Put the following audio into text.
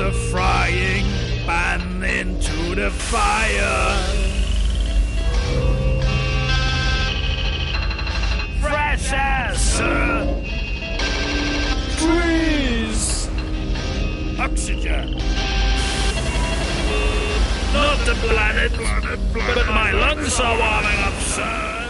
the frying pan into the fire. Fresh air, sir. Trees. Oxygen. Not the planet, but my lungs are warming up, sir.